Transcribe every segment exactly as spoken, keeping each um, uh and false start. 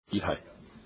議題。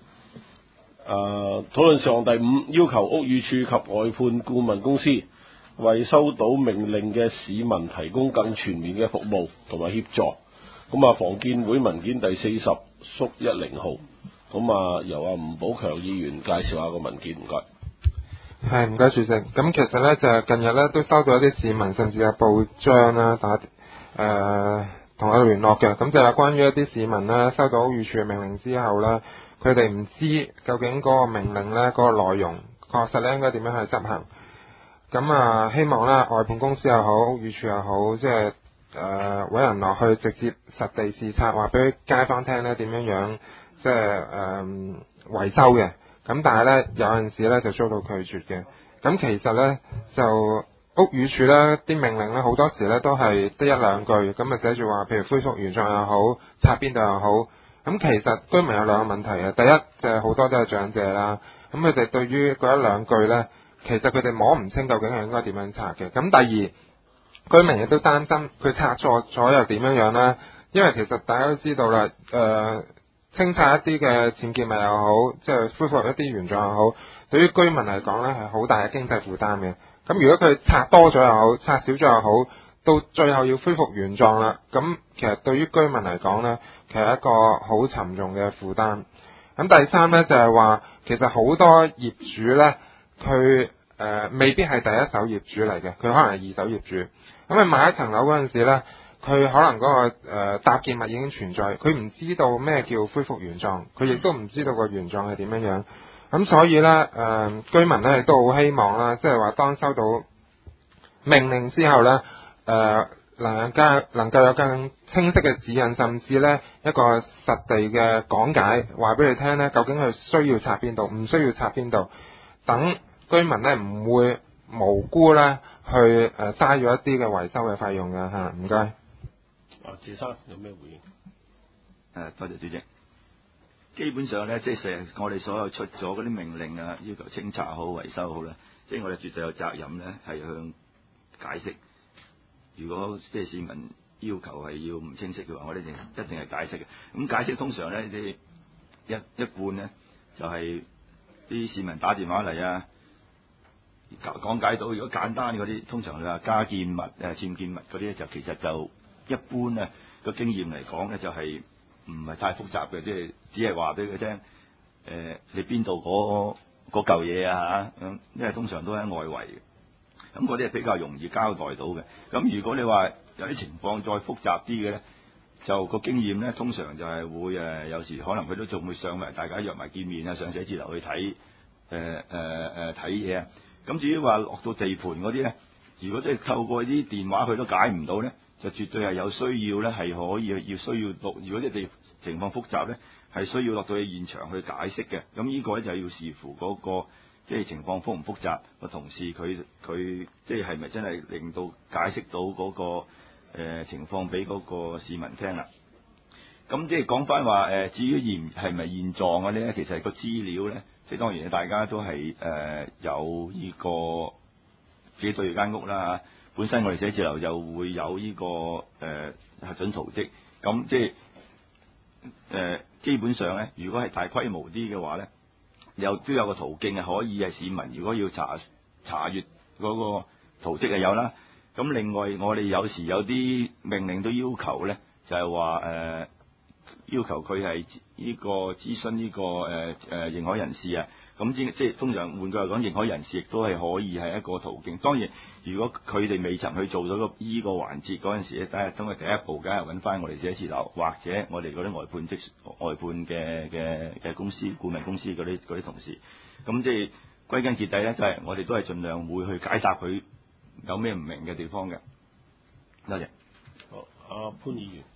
誒，討論事項第五，要求屋宇署及外判顧問公司為收到命令嘅市民提供更全面嘅服務同埋協助。咁啊，房建會文件第四十縮一零號。咁啊，由阿吳寶強議員介紹下個文件，唔該。 係，唔該主席。咁其實咧就近日咧都收到一啲市民甚至係報章啦打誒同我聯絡嘅，咁就係關於一啲市民咧收到屋宇署嘅命令之後咧，佢哋唔知究竟嗰個命令咧嗰、嗰個內容確實咧應該點樣去執行。咁啊，希望咧外判公司又好，屋宇署又好，即係誒揾人落去直接實地視察，話俾街坊聽咧點樣樣即係誒維修嘅。咁但係咧有陣時咧就遭到拒絕嘅。咁其實咧就屋宇署咧啲命令咧好多時咧都係得一兩句，咁啊寫住話，譬如恢復原狀又好，拆邊度又好。咁其實居民有兩個問題啊。第一就係好多都係長者啦，咁佢哋對於嗰一兩句咧，其實佢哋摸唔清究竟係應該點樣拆嘅。咁第二，居民亦都擔心佢拆錯咗又點樣樣咧？因為其實大家都知道啦，誒、呃。清拆一啲嘅僭建物又好，即係恢復一啲原狀又好，對於居民嚟講咧係好大嘅經濟負擔嘅。咁如果佢拆多咗又好，拆少咗又好，到最後要恢復原狀啦，咁其實對於居民嚟講咧，其實係一個好沉重嘅負擔。咁第三咧就係話，其實好多業主咧，佢誒、呃、未必係第一手業主嚟嘅，佢可能係二手業主。咁佢買一層樓嗰陣時咧，佢可能嗰、那個誒、呃、搭建物已經存在，佢唔知道咩叫恢復原狀，佢亦都唔知道個原狀係點樣樣。咁所以咧，誒、呃、居民咧亦都好希望啦，即係話當收到命令之後咧，誒、呃、能夠能夠有更清晰嘅指引，甚至咧一個實地嘅講解，話俾佢聽咧，究竟佢需要拆邊度，唔需要拆邊度，等居民咧唔會無辜咧去誒嘥咗一啲嘅維修嘅費用㗎嚇。唔該。 啊，謝生有咩回應？ 誒，多謝主席。基本上咧，即係成日我哋所有出咗嗰啲命令啊，要求清拆好、維修好咧，即係我哋絕對有責任咧，係向解釋。如果即係市民要求係要唔清晰嘅話，我哋一定一定係解釋嘅。咁解釋通常咧，你一一半咧就係、是、啲市民打電話嚟啊，講解到。如果簡單嗰啲，通常你話加建物、誒僭建物嗰啲，就其實就一般啊個經驗嚟講咧，就係唔係太複雜嘅，即係只係話俾佢聽，誒、呃、你邊度嗰嗰嚿嘢啊嚇，咁因為通常都喺外圍嘅，咁嗰啲係比較容易交代到嘅。咁如果你話有啲情況再複雜啲嘅咧，就個經驗咧，通常就係會誒有時可能佢都仲會上埋，大家約埋見面啊，上寫字樓去睇誒誒誒睇嘢啊。咁至於話落到地盤嗰啲咧，如果即係透過啲電話佢都解唔到咧，就絕對係有需要咧，係可以要需要落。如果啲地情況複雜咧，係需要落到去現場去解釋嘅。咁呢個咧就要視乎嗰、那個即係情況複唔複雜，個同事佢佢即係係咪真係令到解釋到嗰、那個、呃、情況俾嗰個市民聽啦。咁即係講翻話誒，至於現係咪現狀嗰啲咧，其實個資料咧，即係當然大家都係誒、呃、有呢、這個自己對住間屋啦。本身我哋寫字樓又會有呢、這個誒、呃、核准圖則，咁即係誒、呃、基本上咧，如果係大規模啲嘅話咧，又都有個途徑係可以係市民如果要查查閲嗰個圖則係有啦。咁另外我哋有時有啲命令都要求咧，就係話誒要求佢係呢個諮詢呢、這個誒誒、呃、認可人士啊。咁即即係通常換句話講，認可人士亦都係可以係一個途徑。當然，如果佢哋未曾去做到個依個環節嗰陣時咧，梗係等佢第一步，梗係揾翻我哋寫字樓或者我哋嗰啲外判職外判嘅嘅嘅公司顧問公司嗰啲嗰啲同事。咁即係歸根結底咧，就係、是、我哋都係盡量會去解答佢有咩唔明嘅地方嘅。多謝。 好，阿潘議員。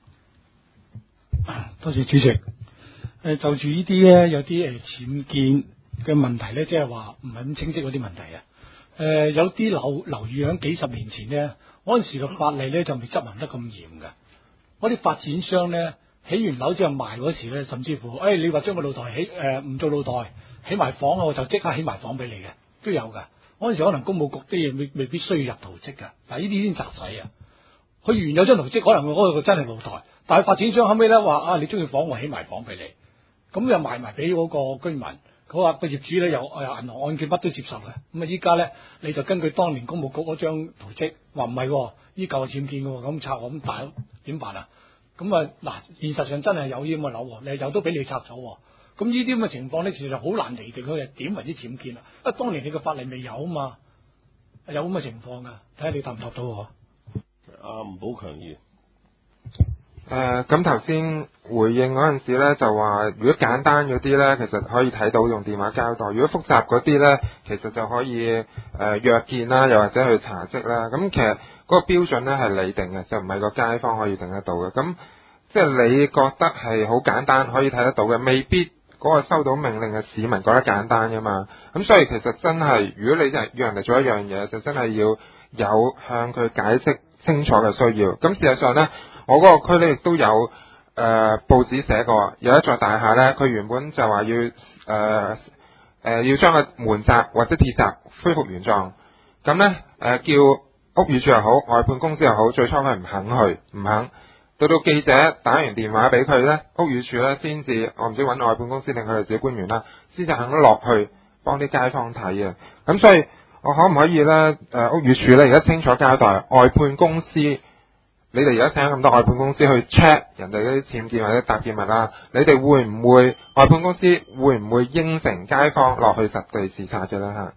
多謝主席。誒就住呢啲咧，有啲誒僭建嘅問題咧，即係話唔係咁清晰嗰啲問題啊。誒、呃、有啲樓樓宇喺幾十年前咧，嗰陣時嘅法例咧就未執行得咁嚴嘅。嗰啲發展商咧起完樓之後賣嗰時咧，甚至乎誒、哎、你話將個露台起誒唔、呃、做露台，起埋房我就即刻起埋房俾你嘅，都有㗎。嗰陣時可能公務局啲嘢未未必需要入圖則㗎，但係呢啲先雜使啊。佢原有張圖則可能嗰個真係露台，但係發展商後尾咧話啊，你中意房我起埋房俾你。 咁又賣埋俾嗰個居民。佢話個業主咧又誒銀行按揭乜都接受嘅，咁啊依家咧你就根據當年公務局嗰張圖則，話唔係，依舊係僭建嘅喎，咁拆喎，咁大點辦啊？咁啊嗱，現實上真係有啲咁嘅樓，你有都俾你拆咗，咁呢啲咁嘅情況咧，其實好難釐定佢係點為之僭建啊！因為當年你嘅法例未有啊嘛，有咁嘅情況噶，睇下你答唔答到我。 阿吳寶強議員。 誒咁頭先回應嗰陣時咧，就話如果簡單嗰啲咧，其實可以睇到用電話交代；如果複雜嗰啲咧，其實就可以誒、呃、約見啦，又或者去查職啦。咁其實嗰個標準咧係你定嘅，就唔係個街坊可以定得到嘅。咁即係你覺得係好簡單可以睇得到嘅，未必嗰個收到命令嘅市民覺得簡單噶嘛。咁所以其實真係，如果你真係要人哋做一樣嘢，就真係要有向佢解釋清楚嘅需要。咁事實上咧，我嗰個區咧亦都有誒、呃、報紙寫過，有一座大廈咧，佢原本就話要誒誒、呃呃、要將個門閘或者鐵閘恢復原狀，咁咧誒叫屋宇署又好，外判公司又好，最初佢唔肯去，唔肯，到到記者打完電話俾佢咧，屋宇署咧先至，我唔知揾外判公司定佢哋自己官員啦，先至肯落去幫啲街坊睇啊。咁所以我可唔可以咧誒、呃、屋宇署咧而家清楚交代外判公司？你哋而家請咁多外判公司去 check 人哋嗰啲僭建或者搭建物啦，你哋會唔會外判公司會唔會應承街坊落去實地視察嘅咧嚇？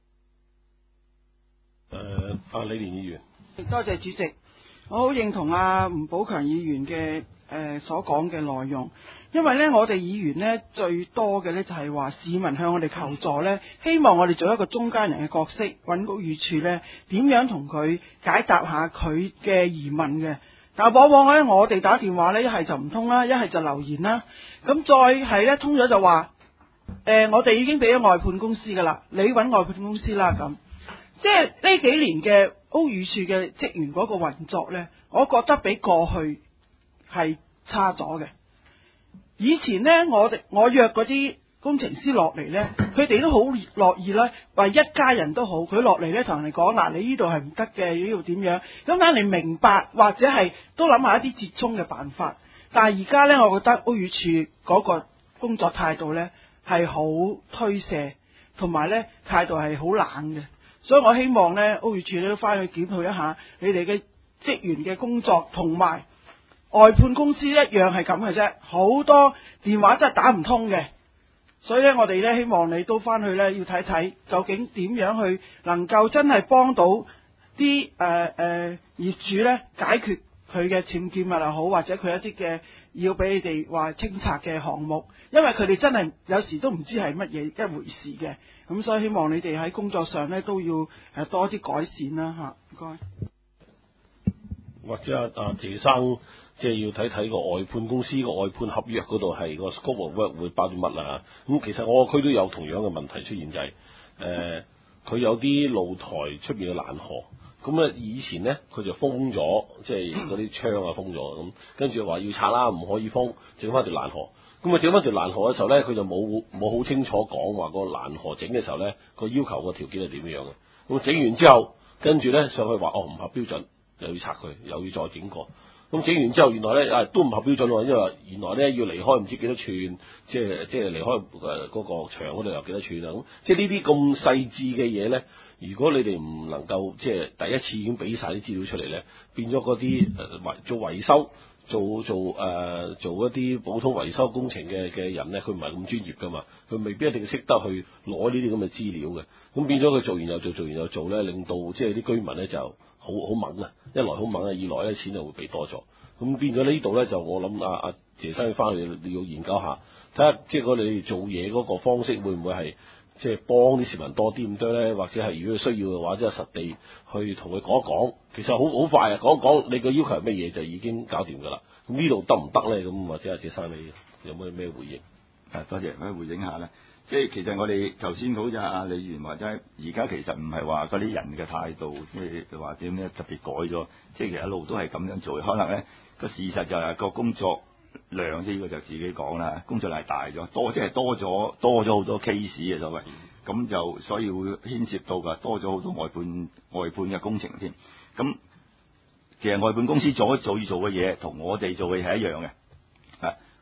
誒，阿李連議員， 多謝主席，我好認同阿吳寶強議員嘅誒、呃、所講嘅內容，因為咧我哋議員咧最多嘅咧就係話市民向我哋求助咧，希望我哋做一個中間人嘅角色，揾屋宇署咧點樣同佢解答下佢嘅疑問嘅。但係往往咧我哋打電話咧一係就唔通啦，一係就留言啦，咁再係咧通咗就話誒、呃、我哋已經俾咗外判公司噶啦，你揾外判公司啦咁。即係呢幾年嘅屋宇署嘅職員嗰個運作呢，我覺得比過去係差咗嘅。以前呢，我哋我約嗰啲工程師落嚟呢，佢哋都好樂意啦，話一家人都好，佢落嚟呢同人哋講嗱，你呢度係唔得嘅，呢度點樣？咁等你明白或者係都諗下一啲折衷嘅辦法。但係而家呢，我覺得屋宇署嗰個工作態度呢係好推卸，同埋呢態度係好冷嘅。所以我希望咧，屋宇署都翻去檢討一下你哋嘅職員嘅工作，同埋外判公司一樣係咁嘅啫，好多電話真係打唔通嘅。所以咧，我哋咧希望你都翻去咧要睇睇，究竟點樣去能夠真係幫到啲誒誒業主咧解決佢嘅僭建物又好，或者佢一啲嘅要俾你哋話清拆嘅項目，因為佢哋真係有時都唔知係乜嘢一回事嘅。咁所以希望你哋喺工作上咧都要誒多啲改善啦嚇，唔該。 或者阿阿謝生即係要睇睇個外判公司個外判合約嗰度係個 scope of work 會包啲乜啦。咁其實我個區都有同樣嘅問題出現，就係誒佢有啲露台出邊嘅欄河，咁咧以前咧佢就封咗，即係嗰啲窗啊封咗，咁跟住話要拆啦，唔可以封，整翻條欄河。咁啊整翻條欄河嘅時候咧，佢就冇冇好清楚講話個欄河整嘅時候咧個要求個條件係點樣嘅。咁整完之後，跟住咧上去話哦唔合標準，又要拆佢，又要再整過。咁整完之後，原來咧啊都唔合標準喎，因為原來咧要離開唔知幾多寸，即係即係離開誒嗰個牆嗰度有幾多寸啊！咁即係呢啲咁細緻嘅嘢咧，如果你哋唔能夠即係第一次已經俾晒啲資料出嚟咧，變咗嗰啲誒維做維修。做做誒、呃、做一啲普通維修工程嘅嘅人咧，佢唔係咁專業噶嘛，佢未必一定識得去攞呢啲咁嘅資料嘅，咁變咗佢做完又做，做完又做咧，令到即係啲居民咧就好好猛啊！一來好猛啊，二來咧錢就會俾多咗，咁變咗呢度咧就我諗阿阿謝生翻去你要研究下，睇下即係我哋做嘢嗰個方式會唔會係即係幫啲市民多啲咁多咧，或者係如果需要嘅話，即係實地去同佢講一講，其實好好快啊，講一講你個要求係咩嘢就已經搞掂㗎啦。咁呢度得唔得咧？咁或者阿謝生你有冇咩回應？ 啊，多謝，可以回應下咧。即係其實我哋頭先好似阿李議員話齋，而家其實唔係話嗰啲人嘅態度，即係話點咧特別改咗，即係其實一路都係咁樣做。可能咧個事實就係個工作量，呢個就自己講啦，工作量係大咗，多即係多咗多咗好多 case 嘅所謂，咁就所以會牽涉到㗎，多咗好多外判外判嘅工程添。咁其實外判公司做做要做嘅嘢，同我哋做嘅係一樣嘅。啊，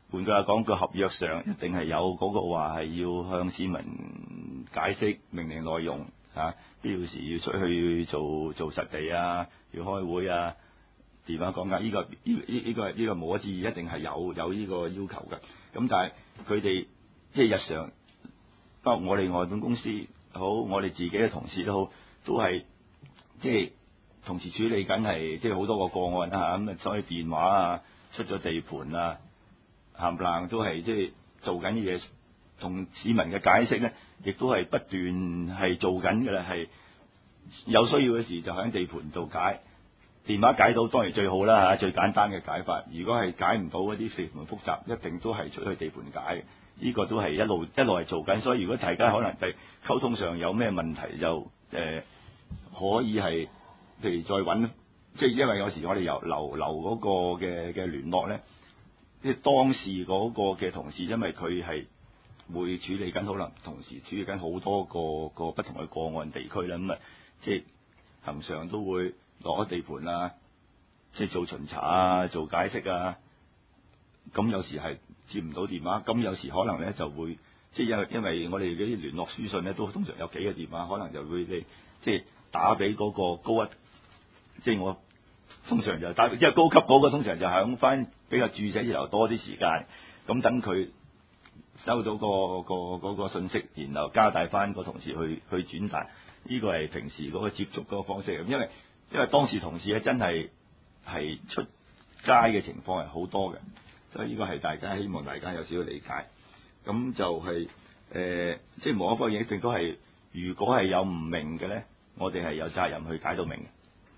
換句話講，個合約上一定係有嗰個話係要向市民解釋命令內容嚇，必要時要出去做做實地啊，要開會啊，電話講解呢個呢呢呢個呢個無可置疑，一定係有有呢個要求嘅。咁但係佢哋即係日常，包括我哋外判公司好，我哋自己嘅同事都好，都係即係同時處理緊係即係好多個個案啊，咁啊所以電話啊，出咗地盤啊，冚唪唥都係即係做緊啲嘢，同市民嘅解釋咧，亦都係不斷係做緊嘅啦，係有需要嘅時就喺地盤度解，電話解到當然最好啦嚇，最簡單嘅解法。如果係解唔到嗰啲事項複雜，一定都係出去地盤解嘅。呢、這個都係一路一路係做緊，所以如果大家可能係溝通上有咩問題，就誒、呃、可以係譬如再揾，即係因為有時我哋由留留嗰個嘅嘅聯絡咧，即係當時嗰個嘅同事，因為佢係會處理緊，可能同時處理緊好多個個不同嘅個案地區啦，咁啊即係恆常都會落咗地盤啊，即係做巡查啊，做解釋啊。咁有時係接唔到電話，咁有時可能咧就會，即係因為因為我哋嗰啲聯絡書信咧都通常有幾個電話，可能就會你即係打俾嗰個高一，即係我通常就打，即係高級嗰個通常就響翻比較注寫字樓多啲時間，咁等佢收到個個嗰個信息，然後交代翻個同事去去轉達，呢個係平時嗰個接觸嗰個方式。咁因為因為當時同事咧真係係出街嘅情況係好多嘅。所以呢個係大家希望大家有少少理解，咁就係、是、誒、呃，即係無可否認，一定都係，如果係有唔明嘅咧，我哋係有責任去解到明嘅。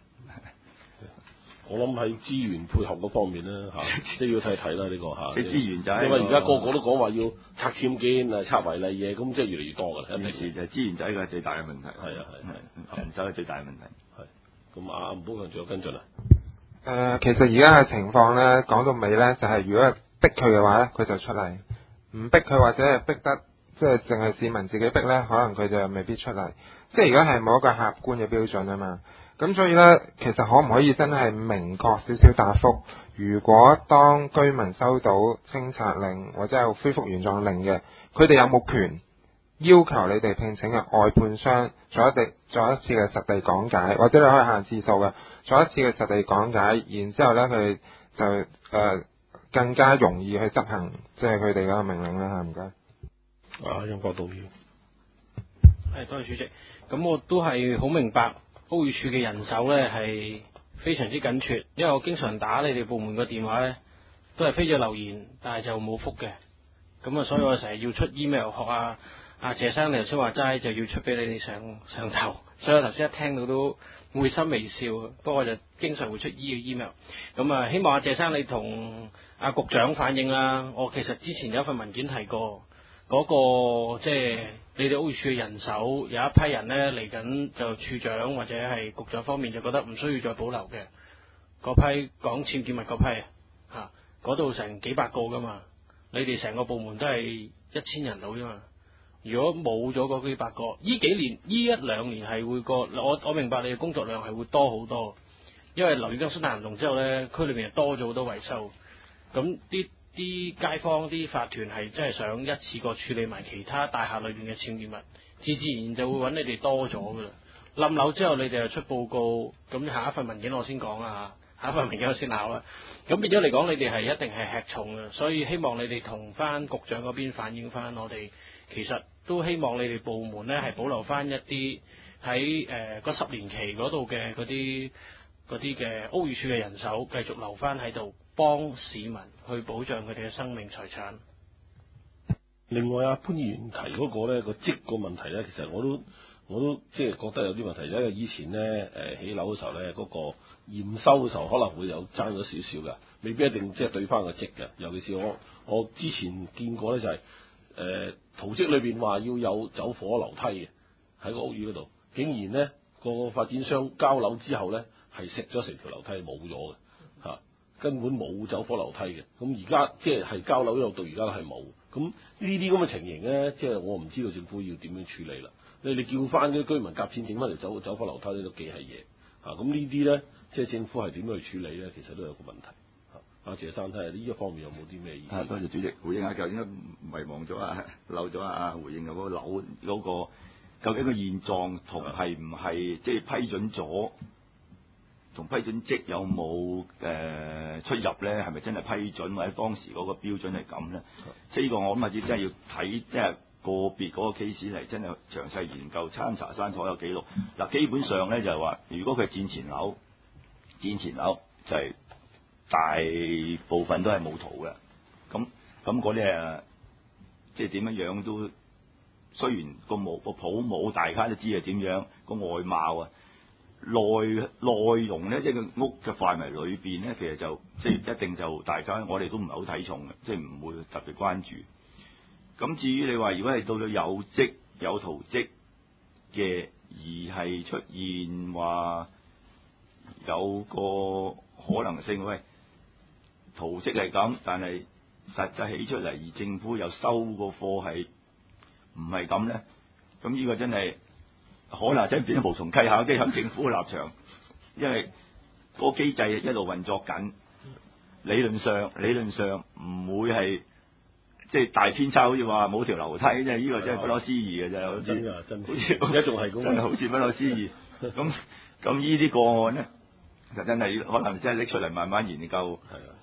我諗喺資源配合嗰方面咧嚇，即係要睇睇啦呢個嚇。 即係資源就係， 因為而家個個都講話要拆僭建啊、拆違例嘢，咁即係越嚟越多㗎啦。 有時就係資源就係一個最大嘅問題。 係啊係， 人手係最大嘅問題。 係。咁啊，吳寶強仲有跟進啊？ 誒、呃，其實而家嘅情況咧，講到尾咧，就係、是、如果係逼佢嘅話咧，佢就出嚟；唔逼佢或者係逼得即係淨係市民自己逼咧，可能佢就未必出嚟。即係而家係冇一個客觀嘅標準啊嘛。咁所以咧，其實可唔可以真係明確少少答覆？如果當居民收到清拆令或者係恢復原狀令嘅，佢哋有冇權要求你哋聘請嘅外判商做一地做一次嘅實地講解，或者你可以限次數嘅做一次嘅實地講解，然之後咧佢就誒、呃、更加容易去執行，即係佢哋嗰個命令啦嚇，唔該。 啊，楊國道議員， 係多謝主席。咁我都係好明白屋宇署嘅人手咧係非常之緊缺，因為我經常打你哋部門個電話咧，都係飛咗留言，但係就冇覆嘅。咁啊，所以我成日要出 email 學啊。阿謝生，你頭先話齋就要出俾你哋上上頭，所以我頭先一聽到都會心微笑。不過我就經常會出 email。咁啊，希望阿謝生你同阿局長反映啦。我其實之前有一份文件提過，嗰、嗰個即係你哋屋宇署嘅人手有一批人咧嚟緊，就處長或者係局長方面就覺得唔需要再保留嘅。嗰批講僭建物嗰批啊，嗰度成幾百個噶嘛，你哋成個部門都係一千人到啫嘛。如果冇咗嗰幾百個，呢幾年呢一兩年係會個我我明白你嘅工作量係會多好多，因為樓宇更新大行動之後咧，區裏面係多咗好多維修，咁啲啲街坊啲法團係真係想一次過處理埋其他大廈裏邊嘅僭建物，自自然就會揾你哋多咗噶啦。冧樓之後你哋又出報告，咁下一份文件我先講啊，下一份文件我先考啦。咁變咗嚟講，你哋係一定係吃重嘅，所以希望你哋同翻局長嗰邊反映翻我哋。其實都希望你哋部門咧係保留翻一啲喺誒嗰十年期嗰度嘅嗰啲嗰啲嘅屋宇署嘅人手，繼續留翻喺度幫市民去保障佢哋嘅生命財產。 另外啊，潘議員提嗰個咧個積個問題咧，其實我都我都即係覺得有啲問題，因為以前咧誒起樓嘅時候咧，嗰、嗰個驗收嘅時候可能會有爭咗少少㗎，未必一定即係對翻個積嘅。尤其是我我之前見過咧就係、係。誒、呃、圖則裏邊話要有走火樓梯嘅喺個屋宇嗰度，竟然咧個發展商交樓之後咧係食咗成條樓梯冇咗嘅嚇，根本冇走火樓梯嘅。咁而家即係係交樓一路到而家都係冇。咁呢啲咁嘅情形咧，即係我唔知道政府要點樣處理啦。你哋叫翻啲居民夾錢整翻嚟走走火樓梯呢都幾係嘢嚇。咁呢啲咧即係政府係點樣去處理咧？其實都有個問題嚇。 阿謝生睇下呢一方面有冇啲咩意見？ 啊，多謝主席回應下，究竟遺忘咗啊，漏咗啊，回應嘅嗰個樓嗰、個究竟個現狀同係唔係即係批准咗，同批准積有冇誒、呃、出入咧？係咪真係批准或者當時嗰個標準係咁咧？即係呢個我諗係真係要睇即係個別嗰個 case 嚟，真係詳細研究參查翻所有記錄。嗱，基本上咧就係話，如果佢係戰前樓，戰前樓就係、大部分都係冇圖嘅，咁咁嗰啲誒，即係點樣樣都，雖然個冇個鋪冇，大家都知係點樣個外貌啊，內內容咧，即係個屋嘅範圍裏邊咧，其實就即係一定就大家我哋都唔係好睇重嘅，即係唔會特別關注。咁至於你話如果係到到有跡有圖跡嘅，而係出現話有個可能性，喂，圖跡係咁，但係實際起出嚟，而政府又收個貨係唔係咁咧？咁呢個真係可能真係變咗無從稽考，即係喺政府嘅立場，因為個機制一路運作緊，理論上理論上唔會係即係大偏差，好似話冇條樓梯，即係呢個真係不可思議嘅啫，好似真好似而家仲係咁， 真係好似不可思議。咁咁呢啲個案咧，就真係可能真係拎出嚟慢慢研究。 係啊。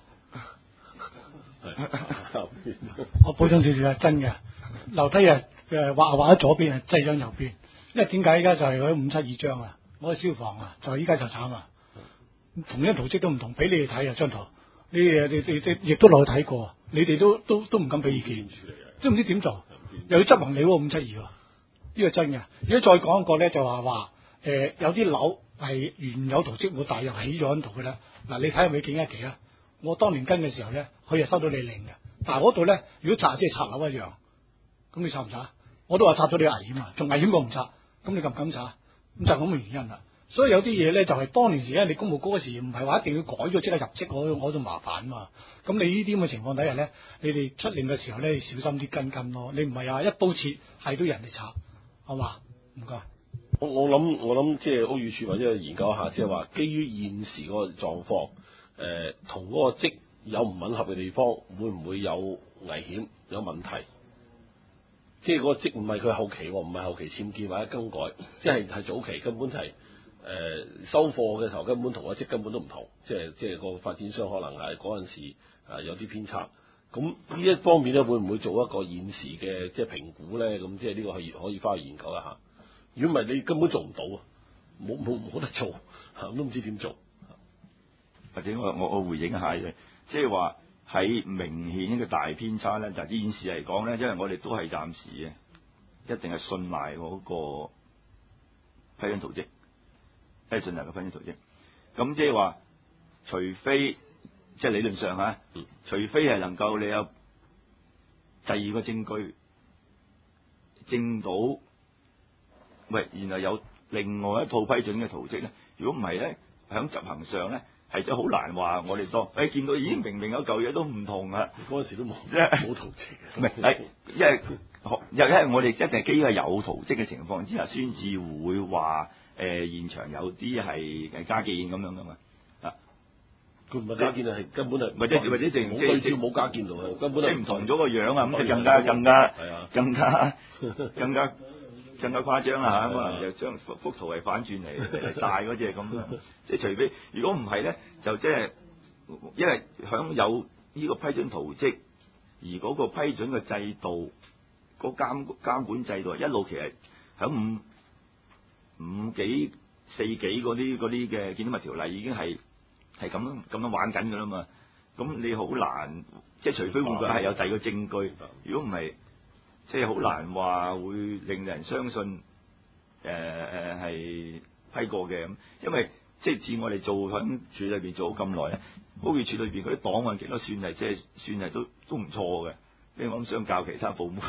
係我補充少少係真嘅，樓梯啊誒畫畫喺左邊啊，擠咗右邊。因為點解依家就係嗰五七二張啊，我嘅消防啊，就依家就慘啊，同樣圖則都唔同，俾你哋睇啊張圖，你哋你你你亦都落去睇過，你哋都都都唔敢俾意見，都唔知點做，又要執行你嗰五七二喎，呢個真嘅。如果再講一個咧，就話話誒有啲樓係原有圖則，我大約起咗喺度嘅啦。嗱，你睇下美景一期啊！我當年跟嘅時候咧，佢又收到你令嘅，但係嗰度咧，如果拆即係拆樓一樣，咁你拆唔拆？我都話拆咗你危險啊，仲危險過唔拆，咁你敢唔敢拆？咁就係咁嘅原因啦。所以有啲嘢咧就係、是、當年時咧，你公務局嗰時唔係話一定要改咗即刻入職，我我仲麻煩啊嘛。咁你呢啲咁嘅情況底下咧，你哋出令嘅時候咧，小心啲跟跟咯。你唔係話一刀切係都人哋拆，好嘛？唔該。 我我諗我諗即係屋宇署或者研究一下，即係話基於現時嗰個狀況。誒同嗰個職有唔吻合嘅地方，會唔會有危險、有問題？即係嗰個職唔係佢後期，唔係後期僭建或者更改，即係係早期根本係誒、呃、收貨嘅時候根本同個職根本都唔同，即係即係個發展商可能係嗰陣時啊有啲偏差。咁呢一方面咧，會唔會做一個現時嘅即係評估咧？咁即係呢個可以可以翻去研究一下。如果唔係，你根本做唔到啊，冇冇冇得做，嚇都唔知點做。 或者我我我回應一下嘅，即係話喺明顯一個大偏差咧，就係現時嚟講咧，因為我哋都係暫時嘅，一定係信賴嗰個批准圖則，係信賴個批准圖則。咁即係話，除非即係理論上嚇，嗯、除非係能夠你有第二個證據證到，喂，原來有另外一套批准嘅圖則咧。如果唔係咧，喺執行上咧。係真好難話，我哋當誒、哎、見到已經明明有嚿嘢都唔同啊！ 嗰陣時都冇，即係冇圖則嘅。 唔係係，因為又因為我哋一定係基於有圖則嘅情況之下，先至會話誒、呃、現場有啲係誒加建咁樣噶嘛啊！ 佢唔係加建啊，係根本係或者或者淨冇對照冇加建到嘅，根本即係唔同咗個樣啊！咁就更加更加係啊，更加更加。更加誇張啦嚇，可能就將幅幅圖係反轉嚟嚟晒嗰隻咁樣，即係除非如果唔係咧，就即係因為響有呢個批准圖則，而嗰個批准嘅制度，嗰監監管制度一路其實響五五幾四幾嗰啲嗰啲嘅建築物條例已經係係咁樣咁樣玩緊㗎啦嘛，咁你好難即係除非會唔會係有第二個證據，如果唔係。即係好難話會令人相信，誒誒係批過嘅咁，因為即係似我哋做響處裏邊做咗咁耐咧，屋宇署裏邊嗰啲檔案其實都算係即係算係都都唔錯嘅，因為我諗相較其他部門，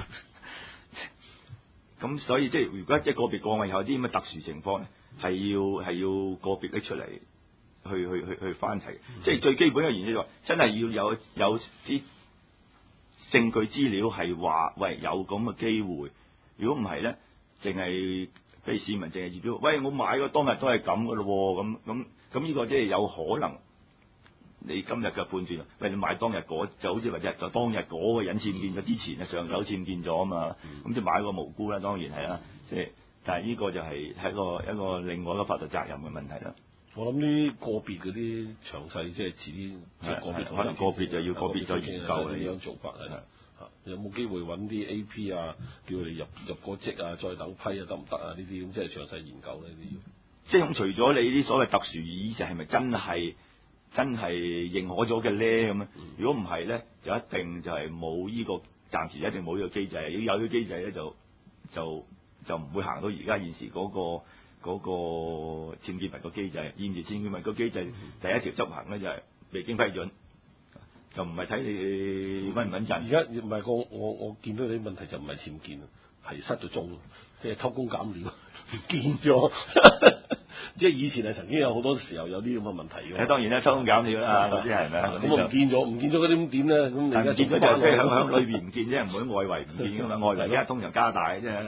咁所以即係如果即係個別個案有啲咁嘅特殊情況咧，係要係要個別拎出嚟去去去去翻齊，嗯、即係最基本嘅原則就真係要有有啲。證據資料係話，喂有咁嘅機會，如果唔係咧，淨係俾市民淨係業主，喂我買個當日都係咁嘅咯，咁咁咁呢個即係有可能你今日嘅判斷，喂你買當日嗰就好似話日就當日嗰個人僭建咗之前啊上手僭建咗啊嘛，咁即係買個無辜啦，當然係啦，即係但係呢個就係係一個一個另外一個法律責任嘅問題啦。 我諗呢個別嗰啲詳細即係遲啲，即係個別可能個別就要個別再研究點樣做法係啦。有冇機會揾啲 A P 啊，叫佢哋入入個職啊，再等批啊，得唔得啊？呢啲咁即係詳細研究呢啲要。 即係咁，除咗你啲所謂特殊意義，係咪真係真係認可咗嘅咧？咁樣，如果唔係咧，就一定就係冇呢個，暫時一定冇呢個機制。如果有呢個機制咧，就就就唔會行到而家現時嗰、嗰個嗰、嗰個僭建物個機制。現時僭建物個機制、嗯、第一條執行咧就係未經批准，就唔係睇你穩唔穩陣。 而家唔係個我我見到啲問題就唔係僭建，係失咗蹤，即係偷工減料。唔見咗，即係以前係曾經有好多時候有啲咁嘅問題嘅。 當然啦，偷工減料啦，嗰啲係咪啊？ 咁我唔見咗，唔見咗嗰啲咁點咧？咁你而家見咗就即係響響裏邊唔見啫，唔會外圍唔見噶嘛。外圍而家通常加大嘅啫。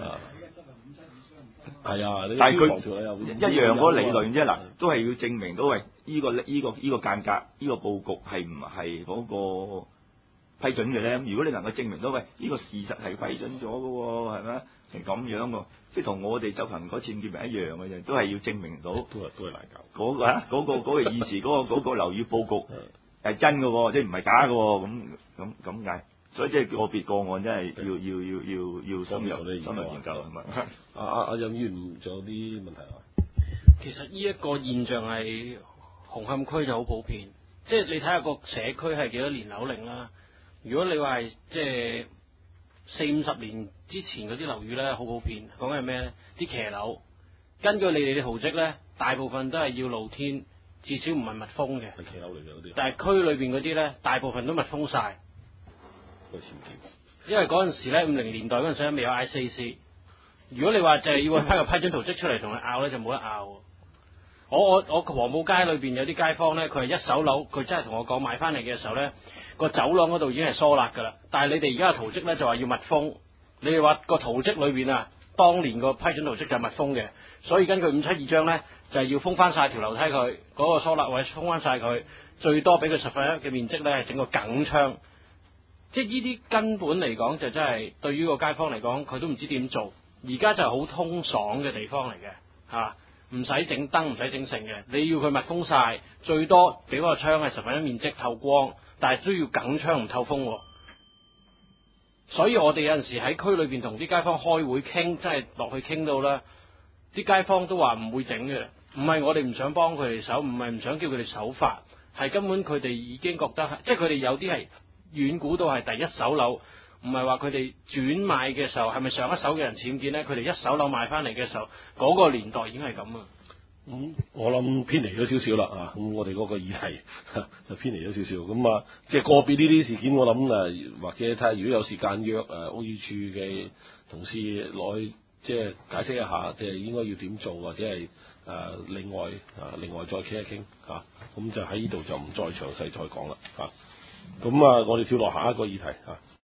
係啊， 但係佢一樣嗰個理論啫。嗱，都係要證明到喂，依個依個依個間隔，依個佈局係唔係嗰個批准嘅咧？如果你能夠證明到喂，呢個事實係批准咗嘅喎，係咪？係咁樣喎。即係同我哋執行嗰僭建物一樣嘅啫，都係要證明到， 都係都係難搞。 嗰個啊，嗰個嗰個現時嗰個嗰個樓宇佈局係真嘅喎，即係唔係假嘅喎，咁咁咁解。所以即係個別個案真係要要要要要深入深入研究係咪？ 阿阿阿任議員仲有啲問題啊？ 其實呢一個現象係紅磡區就好普遍，即係你睇下個社區係幾多年樓齡啦。如果你話係即係四五十年之前嗰啲樓宇咧，好普遍。講緊係咩咧？啲騎樓，根據你哋嘅圖則咧，大部分都係要露天，至少唔係密封嘅。 係騎樓嚟嘅嗰啲。但係區裏邊嗰啲咧，大部分都密封晒。 個僭建。 因為嗰陣時咧，五零年代嗰陣時咧未有 I C C。如果你話就係要批個批准圖則出嚟同佢拗咧，就冇得拗。我我我黃埔街裏邊有啲街坊咧，佢係一手樓，佢真係同我講買翻嚟嘅時候咧，個走廊嗰度已經係疏辣㗎啦。但係你哋而家嘅圖則咧就話要密封，你哋話個圖則裏邊啊，當年個批准圖則就係密封嘅，所以根據五七二章咧就係要封翻晒條樓梯佢嗰個疏辣位，封翻晒佢，最多俾佢十分一嘅面積咧係整個梗窗。即係呢啲根本嚟講就真係對於個街坊嚟講，佢都唔知點做。而家就係好通爽嘅地方嚟嘅嚇。唔使整燈，唔使整成嘅，你要佢密封晒，最多俾個窗係十分一面積透光，但係都要梗窗唔透風。所以我哋有陣時喺區裏邊同啲街坊開會傾，真係落去傾到啦，啲街坊都話唔會整嘅，唔係我哋唔想幫佢哋手，唔係唔想叫佢哋守法，係根本佢哋已經覺得，即係佢哋有啲係遠估到係第一手樓。唔係話佢哋轉賣嘅時候係咪上一手嘅人僭建咧？佢哋一手樓買翻嚟嘅時候，嗰、那個年代已經係咁啊！ 咁、嗯、我諗偏離咗少少啦啊！咁我哋嗰個議題就偏離咗少少。咁啊，即係個別呢啲事件，我諗誒，或者睇下如果有時間約誒屋宇署嘅同事落去，即係解釋一下，即係應該要點做，或者係誒、呃、另外啊另外再傾一傾嚇。咁、啊、就喺呢度就唔再詳細再講啦嚇。咁啊，我哋跳落下一個議題嚇。啊